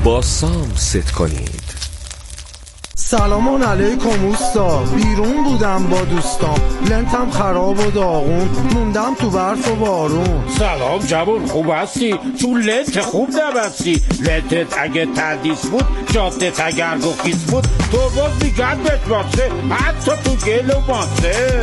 با سام ست کنید. سلام علیکم اوستا، بیرون بودم با دوستام، لنتم خراب و داغون، موندم تو برف و بارون. سلام جوون، خوب هستی؟ تو لنت خوب نبستی. لنتت اگه تندیس بود، جادت اگر گفیس بود، تو باز میگن بجباسه، حتی تو گل و ماسه.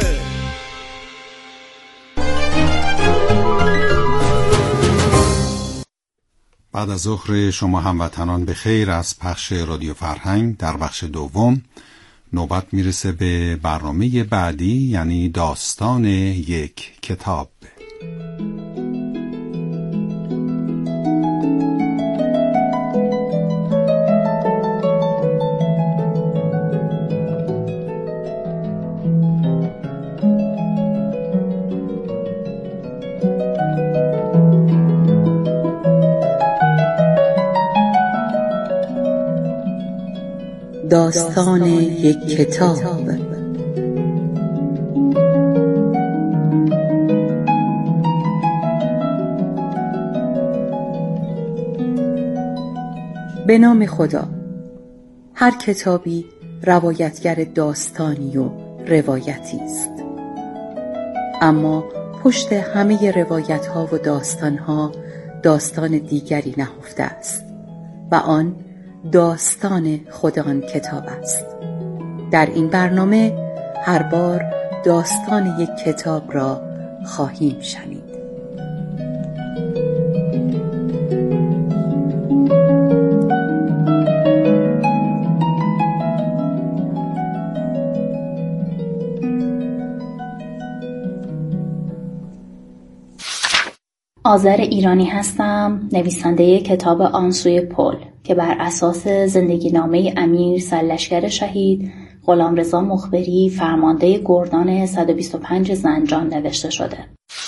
بعد از ظهر شما هموطنان به خیر از پخش رادیو فرهنگ در بخش دوم. نوبت میرسه به برنامه بعدی، یعنی داستان یک کتاب. داستان یک کتاب. به نام خدا. هر کتابی روایتگر داستانی و روایتی است، اما پشت همه روایت ها و داستان ها داستان دیگری نهفته است و آن داستان خود آن کتاب است. در این برنامه هر بار داستان یک کتاب را خواهیم شنید. آذر ایرانی هستم، نویسنده کتاب آن سوی پل که بر اساس زندگی نامه امیر سرلشکر شهید غلامرضا مخبری فرمانده گردان 125 زنجان نوشته شده.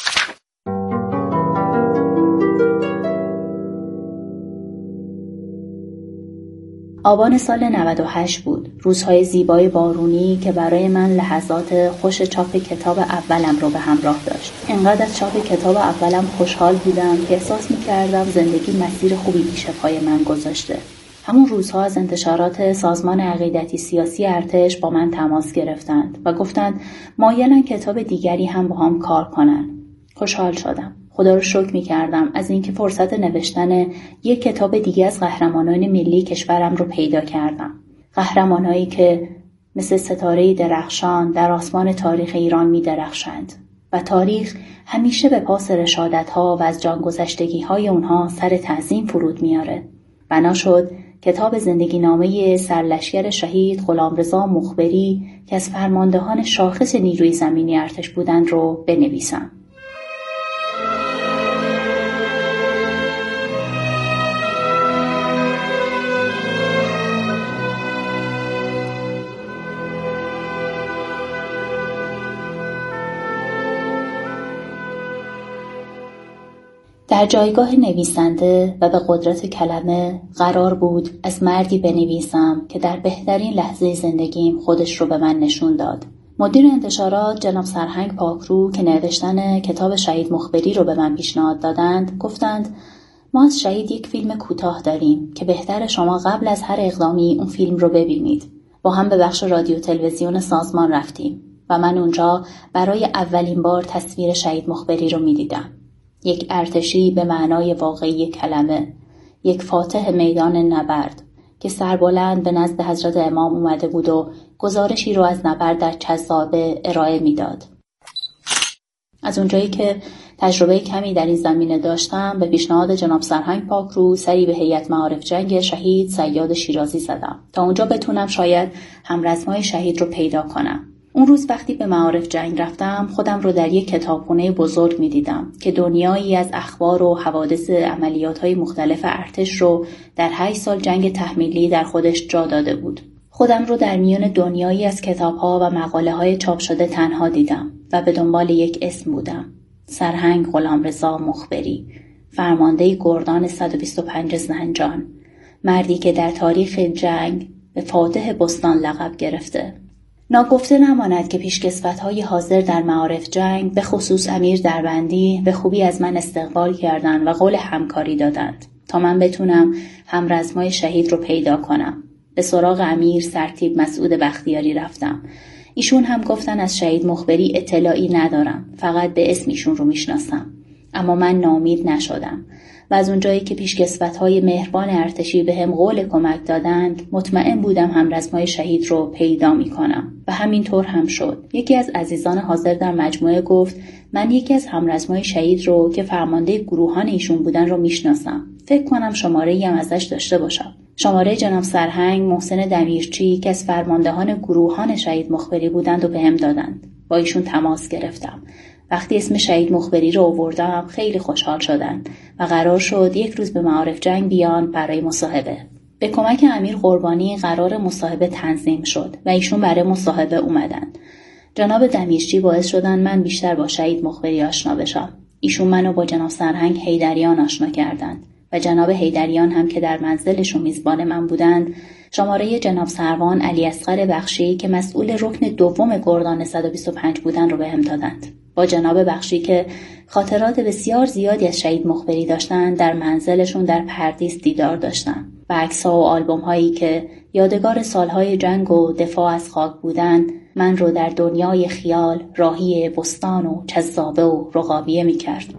آبان سال 98 بود، روزهای زیبای بارونی که برای من لحظات خوش چاپ کتاب اولم رو به همراه داشت. انقدر از چاپ کتاب اولم خوشحال بودم که احساس می‌کردم زندگی مسیر خوبی پیش پای من گذاشته. همون روزها از انتشارات سازمان عقیدتی سیاسی ارتش با من تماس گرفتند و گفتند مایلن کتاب دیگری هم با هم کار کنن. خوشحال شدم. خدا رو شکر می‌کردم از اینکه فرصت نوشتن یک کتاب دیگه از قهرمانان ملی کشورم رو پیدا کردم. قهرمانایی که مثل ستاره درخشان در آسمان تاریخ ایران می‌درخشند و تاریخ همیشه به پاس رشادت‌ها و از جانگذشتگی‌های اونها سر تعظیم فرود میاره. بنا شد کتاب زندگی نامه سرلشکر شهید غلامرضا مخبری که از فرماندهان شاخص نیروی زمینی ارتش بودند رو بنویسم. در جایگاه نویسنده و به قدرت کلمه قرار بود از مردی بنویسم که در بهترین لحظه زندگیم خودش رو به من نشون داد. مدیر انتشارات جناب سرهنگ پاکرو که نوشتن کتاب شهید مخبری رو به من پیشنهاد دادند گفتند ما از شهید یک فیلم کوتاه داریم که بهتر شما قبل از هر اقدامی اون فیلم رو ببینید. با هم به بخش رادیو تلویزیون سازمان رفتیم و من اونجا برای اولین بار تصویر شهید مخبری رو می‌دیدم. یک ارتشی به معنای واقعی کلمه، یک فاتح میدان نبرد که سربلند به نزد حضرت امام اومده بود و گزارشی رو از نبرد در چذابه ارائه میداد. از اونجایی که تجربه کمی در این زمینه داشتم به پیشنهاد جناب سرهنگ پاکرو سری به هیئت معارف جنگ شهید صیاد شیرازی زدم تا اونجا بتونم شاید همرزمای شهید رو پیدا کنم. اون روز وقتی به معارف جنگ رفتم خودم رو در یک کتابخونه بزرگ می دیدم که دنیایی از اخبار و حوادث عملیات‌های مختلف ارتش رو در 8 سال جنگ تحمیلی در خودش جا داده بود. خودم رو در میان دنیایی از کتاب‌ها و مقاله‌های چاپ شده تنها دیدم و به دنبال یک اسم بودم. سرهنگ غلامرضا مخبری، فرمانده گردان 125 زنجان، مردی که در تاریخ جنگ به فاتح بستان لقب گرفته. ناگفته نماند که پیشکسوت‌های حاضر در معارف جنگ به خصوص امیر دربندی به خوبی از من استقبال کردند و قول همکاری دادند. تا من بتونم همرزمای شهید رو پیدا کنم. به سراغ امیر سرتیپ مسعود بختیاری رفتم. ایشون هم گفتن از شهید مخبری اطلاعی ندارم، فقط به اسم ایشون رو میشناسم. اما من ناامید نشدم و از اونجایی که پیشکسوت‌های مهربان ارتشی به هم قول کمک دادند مطمئن بودم همرزمای شهید رو پیدا میکنم و همینطور هم شد. یکی از عزیزان حاضر در مجموعه گفت من یکی از همرزمای شهید رو که فرمانده گروهان ایشون بودن رو میشناسم. فکر کنم شماره‌ای هم ازش داشته باشم. شماره جناب سرهنگ محسن دمیرچی که از فرماندهان گروهان شهید مخبری بودند و بهم دادند. با ایشون تماس گرفتم. وقتی اسم شهید مخبری رو آوردم خیلی خوشحال شدند و قرار شد یک روز به معارف جنگ بیان برای مصاحبه. به کمک امیر قربانی قرار مصاحبه تنظیم شد و ایشون برای مصاحبه اومدن. جناب دمیرچی باعث شدن من بیشتر با شهید مخبری آشنا بشم. ایشون منو با جناب سرهنگ حیدریان آشنا کردند و جناب حیدریان هم که در منزلشون میزبان من بودند شماره جناب سروان علی اصغر بخشی که مسئول رکن دوم گردان 125 بودن رو بهم دادند. با جناب بخشی که خاطرات بسیار زیادی از شهید مخبری داشتن در منزلشون در پردیس دیدار داشتم و عکس‌ها و آلبوم‌هایی که یادگار سالهای جنگ و دفاع از خاک بودن من رو در دنیای خیال راهی بستان و چذابه و رقابیه می‌کرد.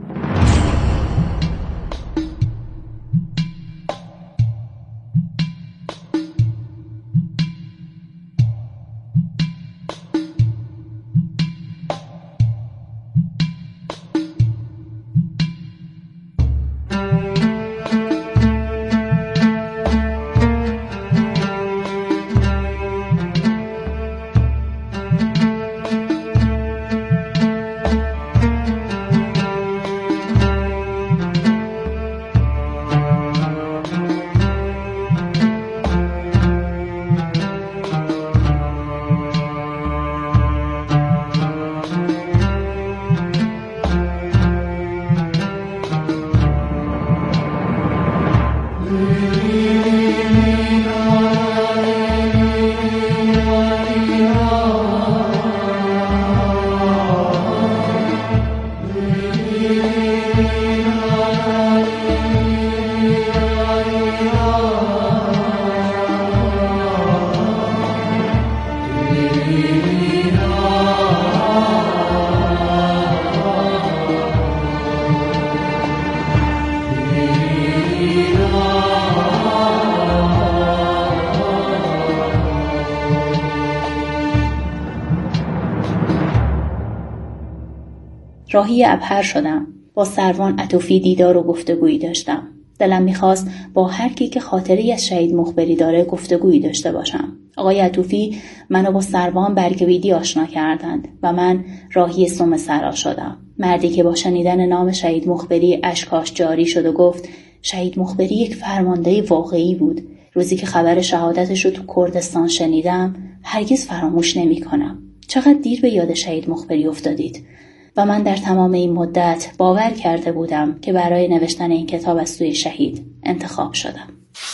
راهی ابهر شدم. با سروان عطوفی دیدار و گفتگویی داشتم. دلم میخواست با هر کی که خاطری از شهید مخبری داره گفتگویی داشته باشم. آقای عطوفی منو با سروان برگویدی آشنا کردند و من راهی سم سرا شدم. مردی که با شنیدن نام شهید مخبری اشکاش جاری شد و گفت شهید مخبری یک فرمانده واقعی بود. روزی که خبر شهادتش رو تو کردستان شنیدم هرگز فراموش نمی‌کنم. چقدر دیر به یاد شهید مخبری افتادید. و من در تمام این مدت باور کرده بودم که برای نوشتن این کتاب از سوی شهید انتخاب شدم.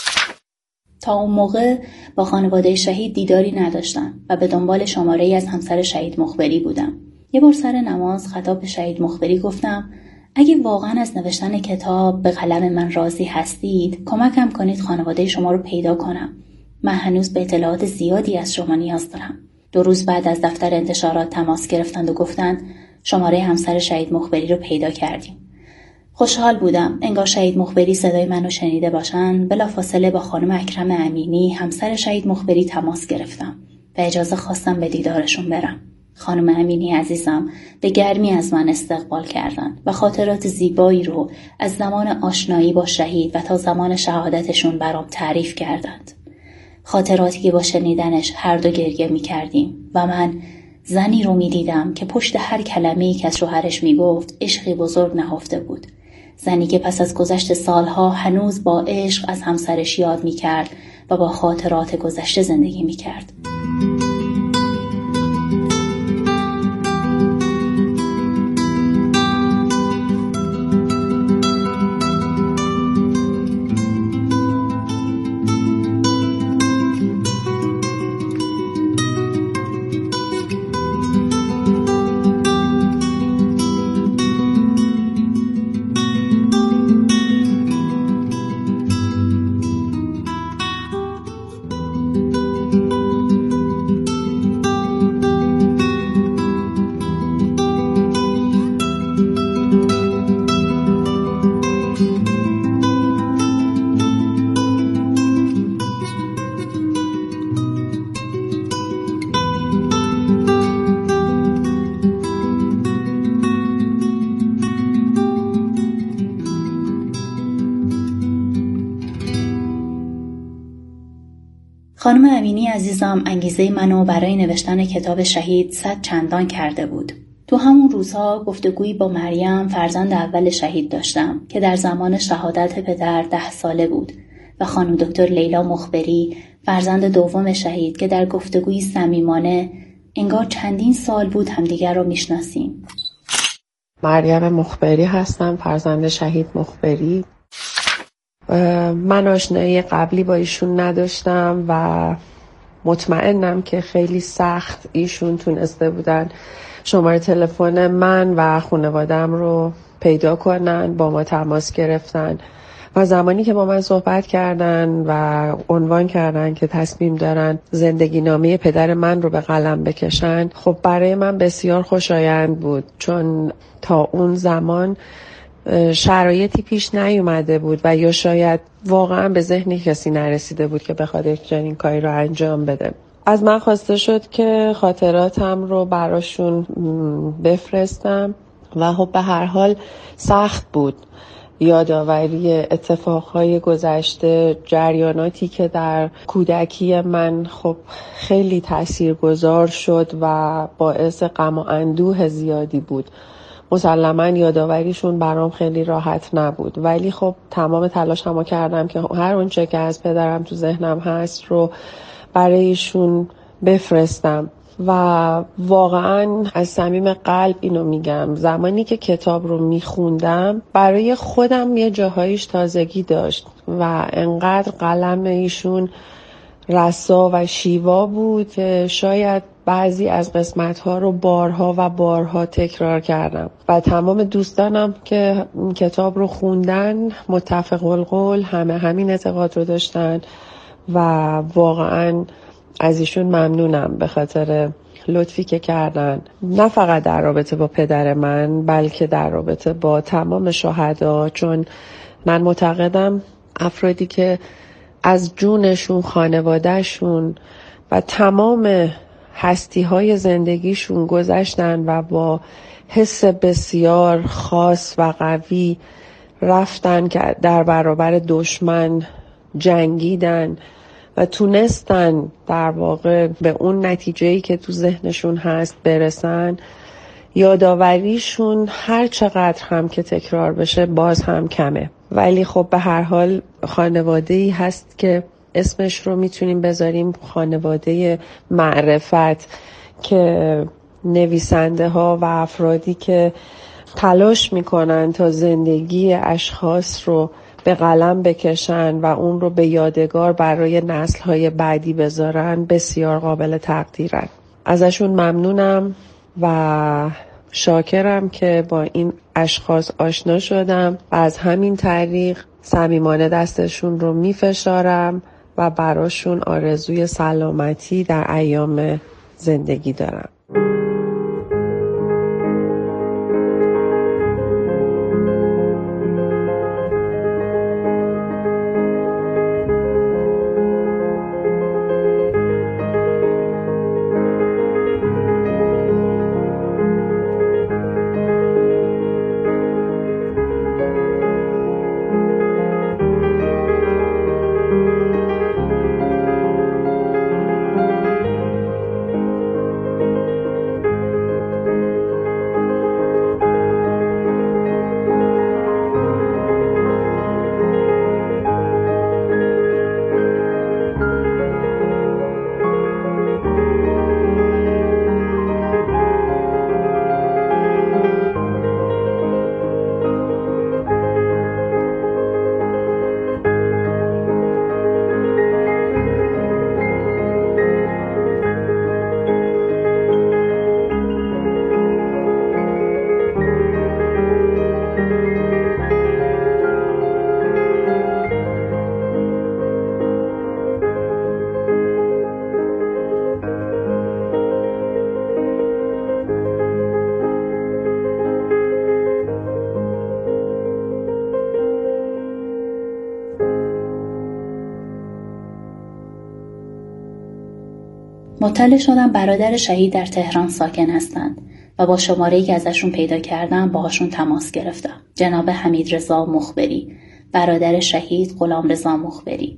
تا اون موقع با خانواده شهید دیداری نداشتم و به دنبال شماره‌ای از همسر شهید مخبری بودم. یه بار سر نماز خطاب به شهید مخبری گفتم اگه واقعا از نوشتن کتاب به قلم من راضی هستید کمکم کنید خانواده شما رو پیدا کنم. من هنوز به اطلاعات زیادی از شما نیاز دارم. 2 روز بعد از دفتر انتشارات تماس گرفتند و گفتند شماره همسر شهید مخبری رو پیدا کردیم. خوشحال بودم. انگار شهید مخبری صدای منو شنیده باشن. بلافاصله با خانم اکرم امینی همسر شهید مخبری تماس گرفتم و اجازه خواستم به دیدارشون برم. خانم امینی عزیزم به گرمی از من استقبال کردند و خاطرات زیبایی رو از زمان آشنایی با شهید و تا زمان شهادتشون برام تعریف کردند. خاطراتی که با شنیدنش هر دو گریه می کردیم و من زنی رو می دیدم که پشت هر کلمه‌ای که از شوهرش می گفت عشقی بزرگ نهفته بود. زنی که پس از گذشت سالها هنوز با عشق از همسرش یاد می کرد و با خاطرات گذشته زندگی می کرد. خانم امینی عزیزم انگیزه منو برای نوشتن کتاب شهید 100 چندان کرده بود. تو همون روزها گفتگویی با مریم فرزند اول شهید داشتم که در زمان شهادت پدر 10 ساله بود و خانم دکتر لیلا مخبری فرزند دوم شهید که در گفتگویی صمیمانه انگار چندین سال بود همدیگر رو میشناسیم. مریم مخبری هستم، فرزند شهید مخبری. من آشنایی قبلی با ایشون نداشتم و مطمئنم که خیلی سخت ایشون تونسته بودن شماره تلفن من و خانواده‌ام رو پیدا کنن، با ما تماس گرفتن و زمانی که با من صحبت کردن و عنوان کردن که تصمیم دارن زندگی نامه پدر من رو به قلم بکشن، خب برای من بسیار خوشایند بود، چون تا اون زمان شرایطی پیش نیومده بود و یا شاید واقعا به ذهن کسی نرسیده بود که بخواد یک چنین کاری رو انجام بده. از من خواسته شد که خاطراتم رو براشون بفرستم و خب به هر حال سخت بود یادآوری اتفاقهای گذشته، جریاناتی که در کودکی من خب خیلی تاثیرگذار شد و باعث غم و اندوه زیادی بود. مسلماً یادآوریشون برام خیلی راحت نبود، ولی خب تمام تلاشمو کردم که هر اونچه که از پدرم تو ذهنم هست رو برایشون بفرستم و واقعاً از صمیم قلب اینو میگم، زمانی که کتاب رو میخوندم برای خودم یه جاهایش تازگی داشت و انقدر قلم ایشون رسا و شیوا بود که شاید بعضی از قسمت‌ها رو بارها و بارها تکرار کردم و تمام دوستانم که این کتاب رو خوندن متفق القول همین اعتقاد رو داشتن و واقعاً از ایشون ممنونم به خاطر لطفی که کردن، نه فقط در رابطه با پدر من بلکه در رابطه با تمام شهدا، چون من معتقدم افرادی که از جونشون، خانوادهشون و تمام هستی‌های زندگیشون گذشتن و با حس بسیار خاص و قوی رفتن که در برابر دشمن جنگیدن و تونستن در واقع به اون نتیجه‌ای که تو ذهنشون هست برسن، یادآوریشون هر چقدر هم که تکرار بشه باز هم کمه. ولی خب به هر حال خانواده‌ای هست که اسمش رو میتونیم بذاریم خانواده معرفت، که نویسنده ها و افرادی که تلاش میکنن تا زندگی اشخاص رو به قلم بکشن و اون رو به یادگار برای نسل‌های بعدی بذارن بسیار قابل تقدیرن. ازشون ممنونم و شاکرم که با این اشخاص آشنا شدم و از همین طریق صمیمانه دستشون رو میفشارم و براشون آرزوی سلامتی در ایام زندگی دارم. مطلع شدم برادر شهید در تهران ساکن هستند و با شماره‌ای که ازشون پیدا کردم باهاشون تماس گرفتم. جناب حمیدرضا مخبری، برادر شهید غلامرضا مخبری.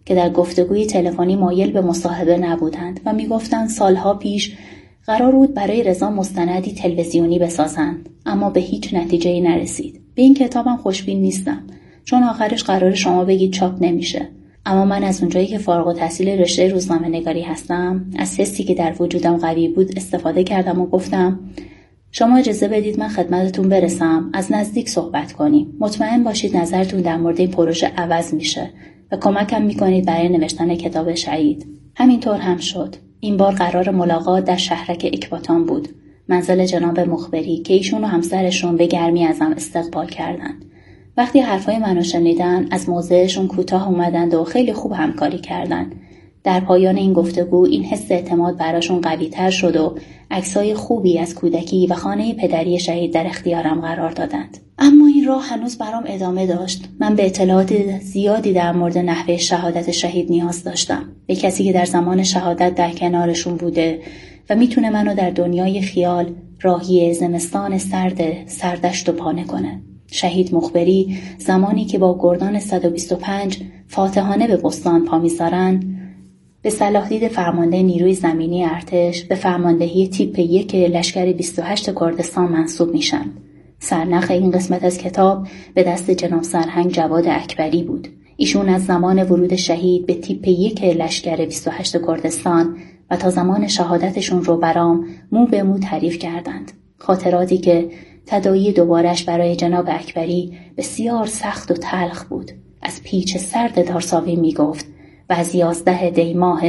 که در گفتگوی تلفنی مایل به مصاحبه نبودند و میگفتند سالها پیش قرار بود برای رضا مستندی تلویزیونی بسازند، اما به هیچ نتیجه‌ای نرسید. به این کتابم خوشبین نیستم، چون آخرش قرار شما بگید چاپ نمیشه. اما من از اونجایی که فارغ التحصیل رشته روزنامه‌نگاری هستم، از حسی که در وجودم قوی بود استفاده کردم و گفتم شما اجازه بدید من خدمتتون برسم، از نزدیک صحبت کنیم. مطمئن باشید نظرتون در مورد این پروژه عوض میشه و کمکم میکنید برای نوشتن کتاب شهید. همینطور هم شد. این بار قرار ملاقات در شهرک اکباتان بود، منزل جناب مخبری که ایشون و همسرشون به گرمی ازم استقبال کردند. وقتی حرفای منو شنیدن از موضعشون کوتاه اومدند و خیلی خوب همکاری کردند. در پایان این گفتگو این حس اعتماد براشون قوی تر شد و عکسای خوبی از کودکی و خانه پدری شهید در اختیارم قرار دادند. اما این راه هنوز برام ادامه داشت. من به اطلاعات زیادی در مورد نحوه شهادت شهید نیاز داشتم. به کسی که در زمان شهادت در کنارشون بوده و میتونه منو در دنیای خیال راهی زمستان سردشت و پانه کنه. شهید مخبری زمانی که با گردان 125 فاتحانه به بستان پا میذارن، به صلاحدید فرمانده نیروی زمینی ارتش به فرماندهی تیپ 1 لشکر 28 کردستان منصوب میشن. سرنخ این قسمت از کتاب به دست جناب سرهنگ جواد اکبری بود. ایشون از زمان ورود شهید به تیپ 1 لشکر 28 کردستان و تا زمان شهادتشون رو برام مو به مو تعریف کردند. خاطراتی که تداعی دوبارش برای جناب اکبری بسیار سخت و تلخ بود. از پیچ سرد دارساوی میگفت و از 11 دی ماه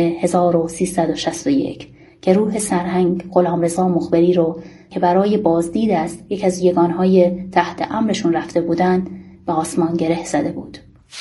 1361 که روح سرهنگ غلامرضا مخبری رو که برای بازدید از یک از یگانهای تحت امرشون رفته بودند به آسمان گره زده بود.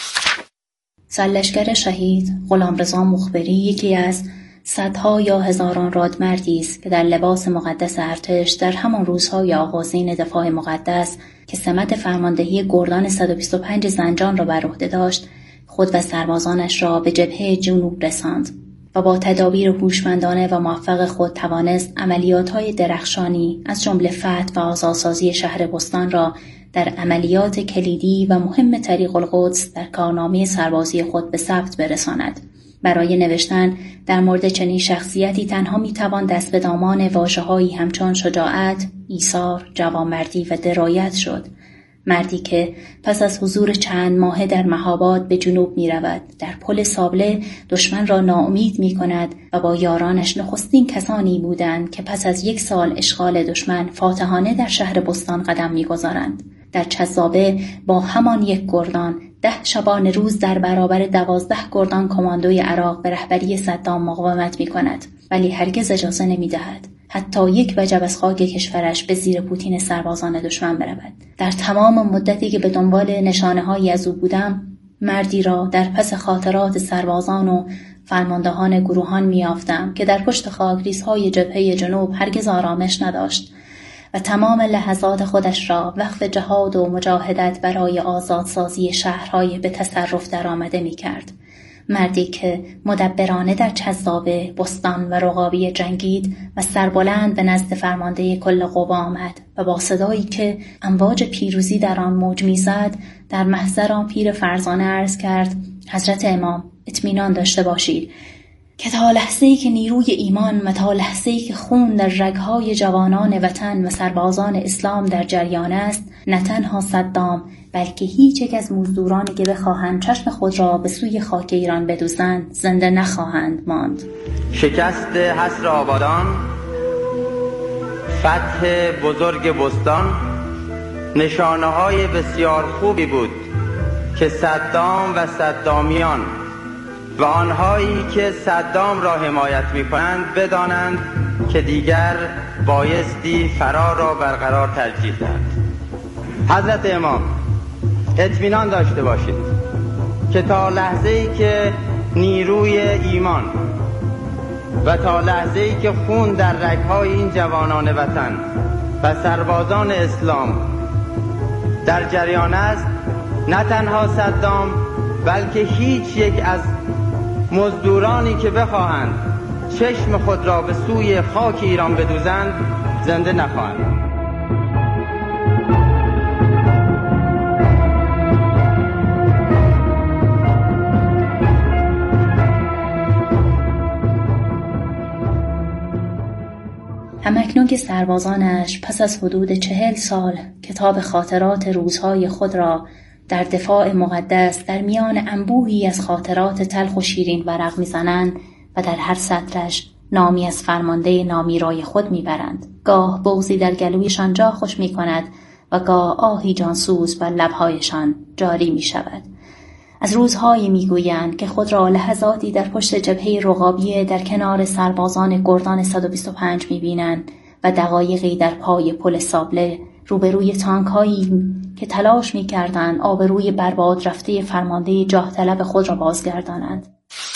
سرلشکر شهید غلامرضا مخبری یکی از صدها یا هزاران رادمردی است که در لباس مقدس ارتش در همان روزهای آغازین دفاع مقدس که سمت فرماندهی گردان 125 زنجان را بر عهده داشت، خود و سربازانش را به جبهه جنوب رساند و با تدابیر هوشمندانه و موفق خود توانست عملیات‌های درخشانی از جمله فتح و آزادسازی شهر بستان را در عملیات کلیدی و مهم طریق القدس در کارنامه سربازی خود به ثبت برساند. برای نوشتن در مورد چنین شخصیتی تنها میتوان دست به دامان واژه‌هایی همچون شجاعت، ایثار، جوانمردی و درایت شد. مردی که پس از حضور چند ماه در مهاباد به جنوب می رود، در پل سابله دشمن را ناامید می کند و با یارانش نخستین کسانی بودند که پس از 1 سال اشغال دشمن فاتحانه در شهر بستان قدم می گذارند. در چذابه با همان 1 گردان 10 شبانه روز در برابر 12 گردان کماندوی عراق به رهبری صدام مقاومت می کند، ولی هرگز اجازه نمی دهد حتی 1 وجب از خاک کشورش به زیر پوتین سربازان دشمن برود. در تمام مدتی که به دنبال نشانه‌هایی از او بودم، مردی را در پس خاطرات سربازان و فرماندهان گروهان می‌یافتم که در پشت خاکریزهای جبهه جنوب هرگز آرامش نداشت و تمام لحظات خودش را وقف جهاد و مجاهدت برای آزادسازی شهرهای به تصرف درآمده می‌کرد. مردی که مدبرانه در چذابه، بستان و رقابی جنگید و سربلند به نزد فرمانده کل قوا آمد و با صدایی که امواج پیروزی در آن موج می‌زد در محضر آن پیر فرزانه عرض کرد: حضرت امام، اطمینان داشته باشید که تا لحظه‌ای که نیروی ایمان و تا لحظه‌ای که خون در رگ‌های جوانان وطن و سربازان اسلام در جریان است، نه تنها صدام بلکه هیچ یک از مزدورانی که بخواهند چشم خود را به سوی خاک ایران بدوزند زنده نخواهند ماند. شکست حصر آبادان، فتح بزرگ بستان نشانه‌های بسیار خوبی بود که صدام و صدامیان و آنهایی که صدام را حمایت می‌کنند بدانند که دیگر بایستی فرار را برقرار ترجیح دهند. حضرت امام، اطمینان داشته باشید که تا لحظه‌ای که نیروی ایمان و تا لحظه‌ای که خون در رگ‌های این جوانان وطن و سربازان اسلام در جریان است، نه تنها صدام بلکه هیچ یک از مزدورانی که بخواهند چشم خود را به سوی خاک ایران بدوزند زنده نخواهند. همکنون که سربازانش پس از حدود 40 سال کتاب خاطرات روزهای خود را در دفاع مقدس در میان انبوهی از خاطرات تلخ و شیرین ورق می‌زنند و در هر سطرش نامی از فرمانده نامیرای خود میبرند. گاه بغضی در گلویشان جا خوش میکند و گاه آهی جانسوز بر لبهایشان جاری میشود. از روزهایی میگویند که خود را لحظاتی در پشت جبهه رقابیه در کنار سربازان گردان 125 میبینند و دقایقی در پای پل سابله روبروی تانک‌هایی که تلاش میکردند آبروی برباد رفته فرمانده جاه طلب خود را بازگردانند.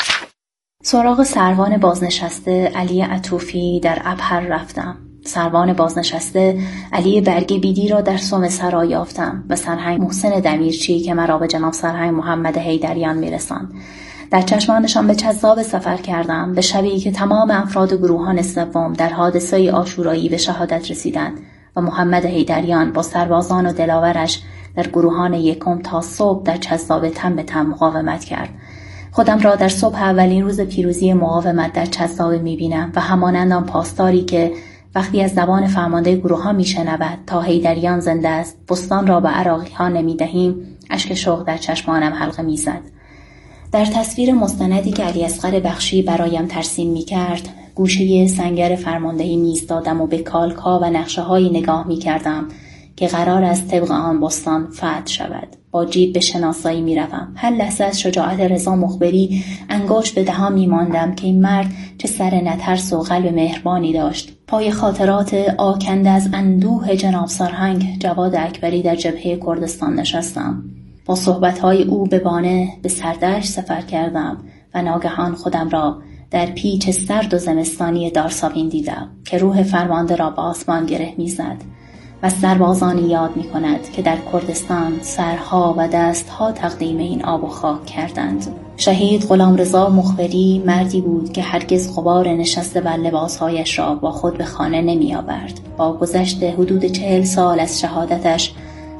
سراغ سروان بازنشسته علی عطوفی در ابهر رفتم. سروان بازنشسته علی برگ بیدی را در سم سرا یافتم و سرهنگ محسن دمیرچی که مرا به جناب سرهنگ محمد حیدریان میرساند. در چشمانشان به چذاب سفر کردم، به شبی که تمام افراد گروهان سوم در حادثه عاشورایی به شهادت رسیدند و محمد حیدریان با سربازان و دلاورش در گروهان یکم تا صبح در چذاب تن به تن مقاومت کرد. خودم را در صبح اولین روز پیروزی مقاومت در چذاب می‌بینم و همانند آن پاسداری که وقتی از زبان فرمانده گروه‌ها می‌شنود تا حیدریان زنده است بستان را به عراقی‌ها نمی‌دهیم، اشک شوق در چشمانم حلقه می‌زد. در تصویر مستندی که علی اصغر بخشی برایم ترسیم می‌کرد، گوشه سنگر فرماندهی می‌ایستادم و به کالک‌ها و نقشه‌هایی نگاه می‌کردم که قرار است طبق آن بستان فتح شود. با جیب به شناسایی می‌روم. هر لحظه از شجاعت رضا مخبری انگشت به دهان می‌ماندم که این مرد چه سر نترس و قلب مهربانی داشت. پای خاطرات آکنده از اندوه جناب سرهنگ جواد اکبری در جبهه کردستان نشستم. با صحبت‌های او به بانه به سردشت سفر کردم و ناگهان خودم را در پیچ سرد و زمستانی دارسابین دیدم که روح فرمانده را به آسمان گره می‌زد و سربازانی یاد می کند که در کردستان سرها و دستها تقدیم این آب و خاک کردند. شهید غلامرضا مخبری مردی بود که هرگز غبار نشسته بر لباسهایش را با خود به خانه نمی آورد. با گذشت حدود 40 سال از شهادتش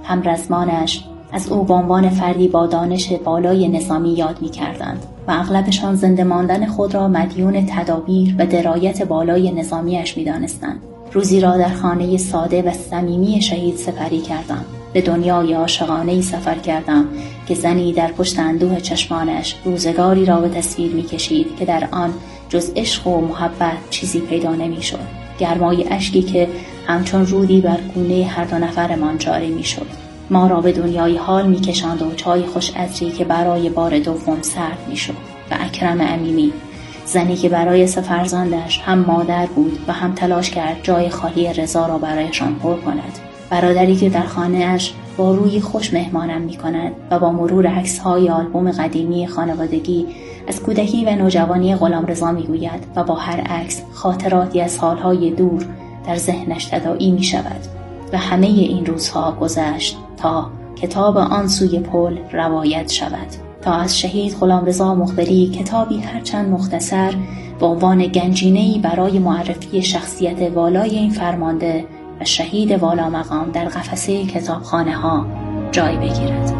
همرزمانش از او به عنوان فردی با دانش بالای نظامی یاد می کردند و اغلبشان زنده ماندن خود را مدیون تدابیر و درایت بالای نظامیش می دانستند. روزی را در خانه ساده و صمیمی شهید سپری کردم. به دنیای عاشقانه‌ای سفر کردم که زنی در پشت اندوه چشمانش روزگاری را به تصویر می‌کشید که در آن جز عشق و محبت چیزی پیدا نمی‌شد. گرمای اشکی که همچون رودی بر گونه هر دو نفرمان جاری می‌شد. ما را به دنیای حال می‌کشاند و چای خوش عطری که برای بار دوم سرد می‌شد. و اکرم امیمی، زنی که برای فرزندش هم مادر بود و هم تلاش کرد جای خالی رضا را برایشان پر کند. برادری که در خانه‌اش با روی خوش مهمانم می‌کند و با مرور عکس‌های آلبوم قدیمی خانوادگی از کودکی و نوجوانی غلامرضا می‌گوید و با هر عکس خاطراتی از سال‌های دور در ذهنش تداعی می‌شود. و همه این روزها گذشت تا کتاب آن سوی پل روایت شود، تا از شهید غلامرضا مخبری کتابی هرچند مختصر به عنوان گنجینه‌ای برای معرفی شخصیت والای این فرمانده و شهید والا مقام در قفسه کتابخانه‌ها جای بگیرد.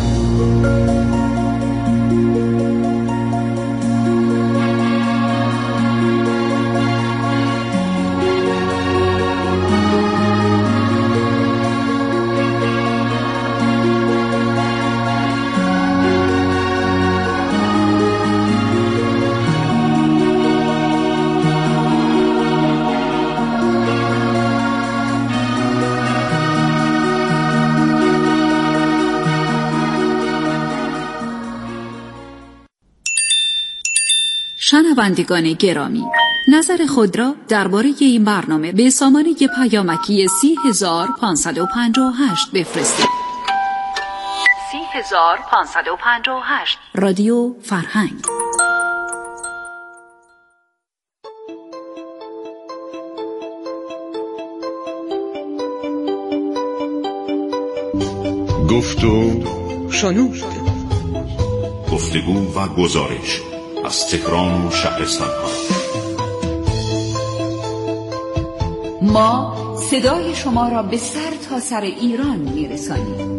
شنوندگان گرامی، نظر خود را درباره این برنامه به سامانه پیامکی 30558 بفرستید. 30558 رادیو فرهنگ. گفت و شنود، گفتگو و گزارش از تهران و شهرستان ها. ما صدای شما را به سر تا سر ایران میرسانیم.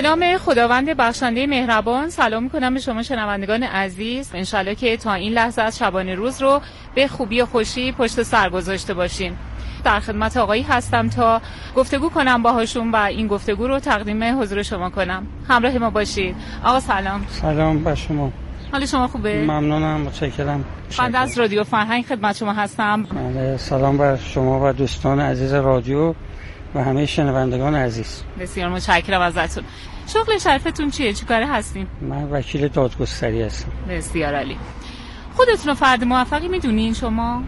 به نام خداوند بخشنده مهربان سلام می‌کنم به شما شنوندگان عزیز. انشالله که تا این لحظه از شبانه روز رو به خوبی و خوشی پشت سر گذاشته باشین. در خدمت آقایی هستم تا گفتگو کنم باهاشون و این گفتگو رو تقدیم حضور شما کنم. همراه ما باشید. آقا سلام. سلام با شما. حال شما خوبه؟ ممنونم، متشکرم. من از رادیو فرهنگ خدمت شما هستم. سلام بر شما و دوستان عزیز رادیو و همه شنوندگان عزیز. بسیار متشکرم ازتون. شغل شرفتون چیه؟ چیکاره هستین؟ من وکیل دادگستری هستم. بسیار عالی. خودتون رو فرد موفقی میدونین شما؟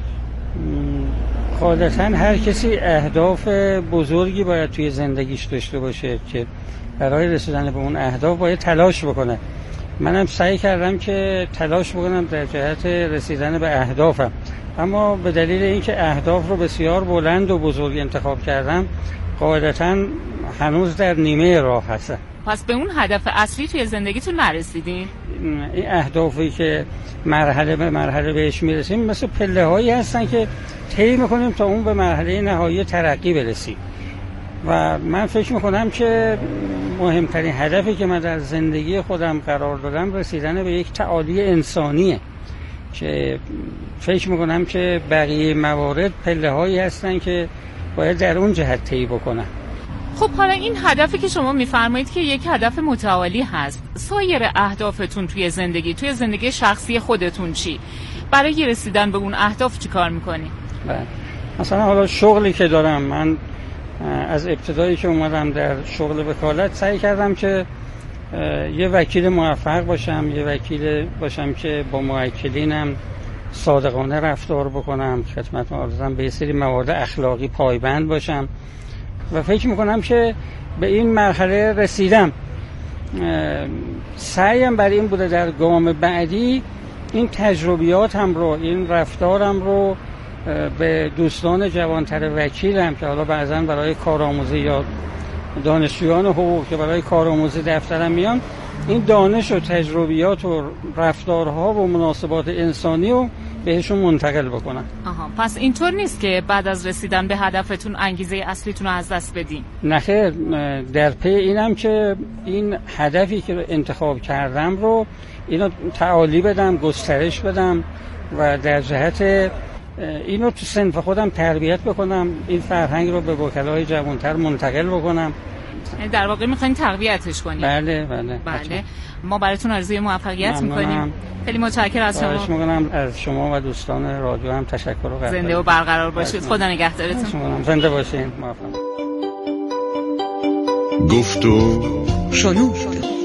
غالباً هر کسی اهداف بزرگی باید توی زندگیش داشته باشه که برای رسیدن به اون اهداف باید تلاش بکنه. منم سعی کردم که تلاش بکنم در جهت رسیدن به اهدافم، اما به دلیل اینکه اهداف رو بسیار بلند و بزرگ انتخاب کردم قاعدتاً هنوز در نیمه راه هستم. پس به اون هدف اصلی توی زندگیتون نرسیدین؟ این اهدافی که مرحله به مرحله بهش میرسیم مثل پله هایی هستن که طی میکنیم تا اون به مرحله نهایی ترقی برسیم و من فکر میکنم که مهمترین هدفی که من در زندگی خودم قرار دادم رسیدن به یک تعالی انسانیه که فکر میکنم که بقیه موارد پله هایی هستن که باید در اون جهت طی بکنم. خب حالا این هدفی که شما میفرمایید که یک هدف متعالی هست، سایر اهدافتون توی زندگی شخصی خودتون چی؟ برای رسیدن به اون اهداف چی کار میکنی؟ مثلا حالا شغلی که دارم، من از ابتدایی که اومدم در شغل وکالت سعی کردم که یه وکیل موفق باشم، یه وکیل باشم که با موکلینم صادقانه رفتار بکنم، خدمت عرضم به یه سری موارد اخلاقی پایبند باشم و فکر میکنم که به این مرحله رسیدم. سعیم بر این بوده در گام بعدی این تجربیاتم رو، این رفتارم رو به دوستان جوانتر وکیلم که حالا بعضا برای کارآموزی یا دانشجویان حقوق که برای کارآموزی دفترم میان، این دانش و تجربیات و رفتارها و مناسبات انسانی رو بهشون منتقل بکنن. پس اینطور نیست که بعد از رسیدن به هدفتون انگیزه اصلیتون رو از دست بدین؟ نخیر، در پی اینم که این هدفی که انتخاب کردم رو اینو تعالی بدم، گسترش بدم و در جهت اینو تو صنف خودم تربیت بکنم، این فرهنگ رو به وکلای جوانتر منتقل بکنم. در واقع میخواین تقویتش کنیم؟ بله. ما براتون آرزوی موفقیت میکنیم. خیلی متشکرم از شما. خواهش میکنم از شما و دوستان رادیو هم تشکر و قدردانی. زنده و برقرار باشید. خدا نگهدارتون. زنده باشین. موفق. گفت و شنود.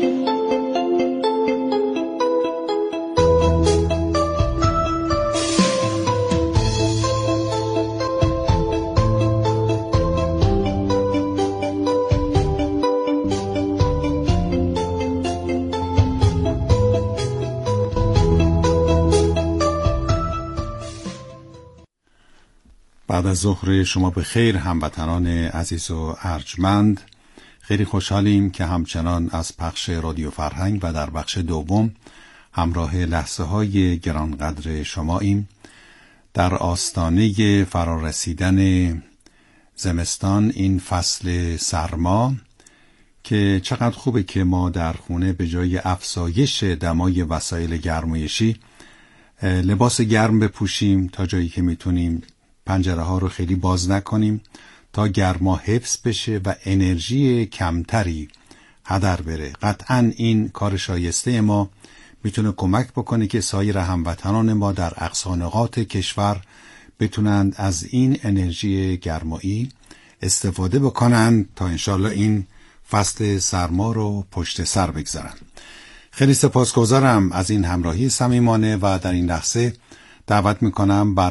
بعد از ظهر شما به خیر هموطنان عزیز و ارجمند. خیلی خوشحالیم که همچنان از پخش رادیو فرهنگ و در بخش دوم همراه لحظه های گرانقدر شماییم. در آستانه فرارسیدن زمستان، این فصل سرما که چقدر خوبه که ما در خونه به جای افزایش دمای وسایل گرمایشی لباس گرم بپوشیم، تا جایی که میتونیم پنجره ها رو خیلی باز نکنیم تا گرما حفظ بشه و انرژی کمتری هدر بره. قطعاً این کار شایسته ما میتونه کمک بکنه که سایر هموطنان ما در اقصا نقاط کشور بتونند از این انرژی گرمایی استفاده بکنن تا انشالله این فصل سرما رو پشت سر بگذارن. خیلی سپاسگزارم از این همراهی صمیمانه و در این لحظه دعوت میکنم